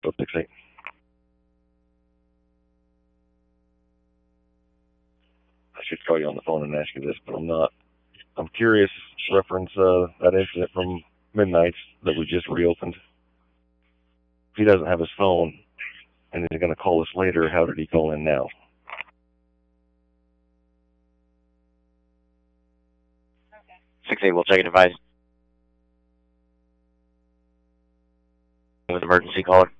Go 6-8. I should call you on the phone and ask you this, but I'm not. I'm curious, reference that incident from Midnights that we just reopened. If he doesn't have his phone and he's going to call us later, how did he call in now? Okay. 6-8, we'll check a device. With emergency caller.